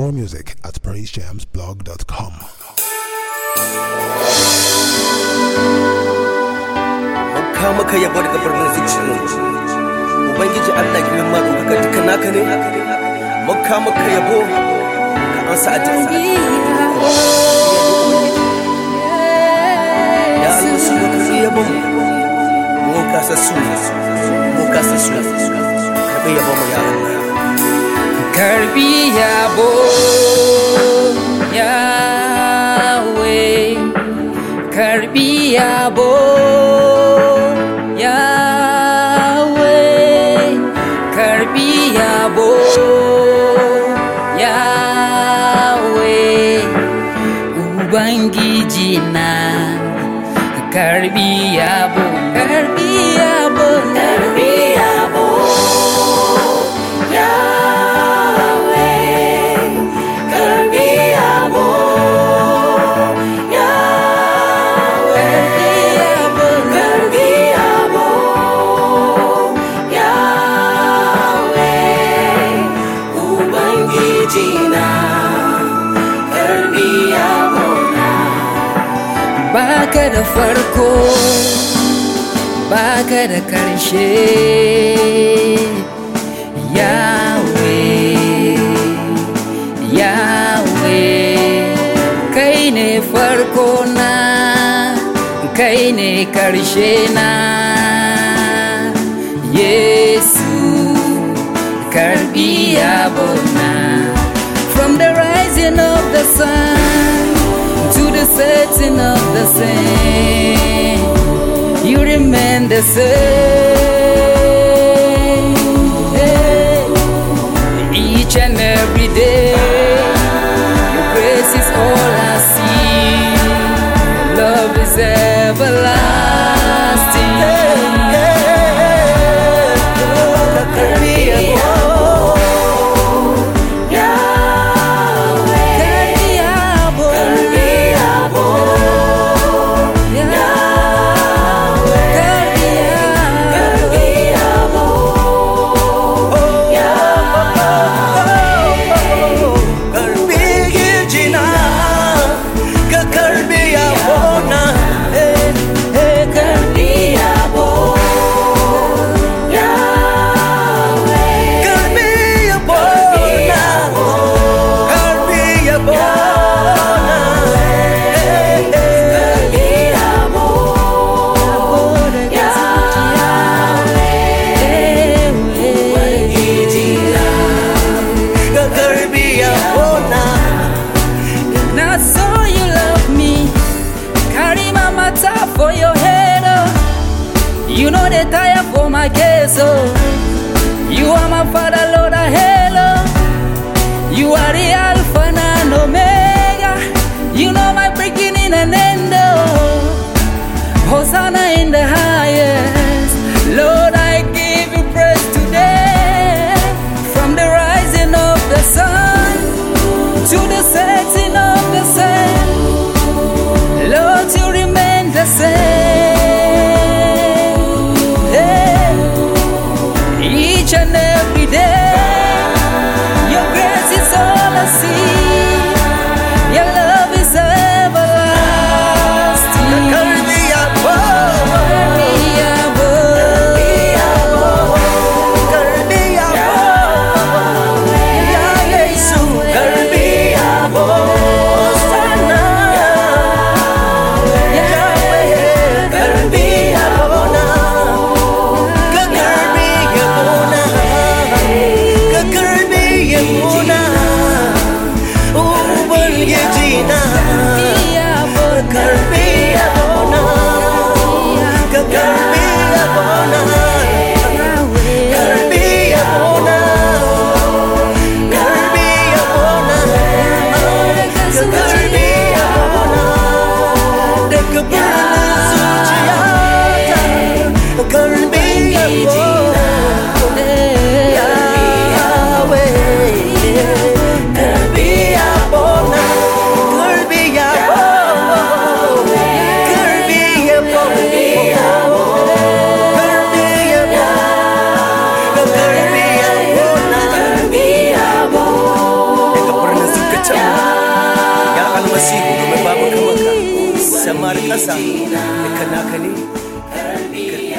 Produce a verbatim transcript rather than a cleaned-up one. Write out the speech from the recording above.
More music at praise jams blog dot com. Muka maka yabo daga birnin zuciya. Ubangiji Allah gimin ma ɗaukaka duka naka ne. Muka maka yabo ka ansa addu'a. Ya Allah su maka yabo mu kasa su mu kasa su karbi yabo mu ya Allah. Karbi yabo Yahweh, karbi yabo Yahweh, karbi yabo Yahweh, Ubangiji na karbi yabo, karbi yabo, karbi yabo baka da farko baka da karshe Yahweh Yahweh kai ne farko na kai ne karshe na Yesu karbi yabo na. From the rising of the sun to the setting of the same, you remain the same. Hey. Each and every day, your grace is all I see. Love is everlasting. For your head, oh. You know the tire for my case, oh. You are my Father, Lord, I hail, oh. You are the Alpha and Omega. You know my beginning and end, oh. Hosanna in the highest. Lord, I give you praise today. From the rising of the sun to the setting of the sun, Lord, you remain the same. Hey. Each and every day, your grace is all I see. almasihu domin babu kamar ka sama da ƙasa duka naka ne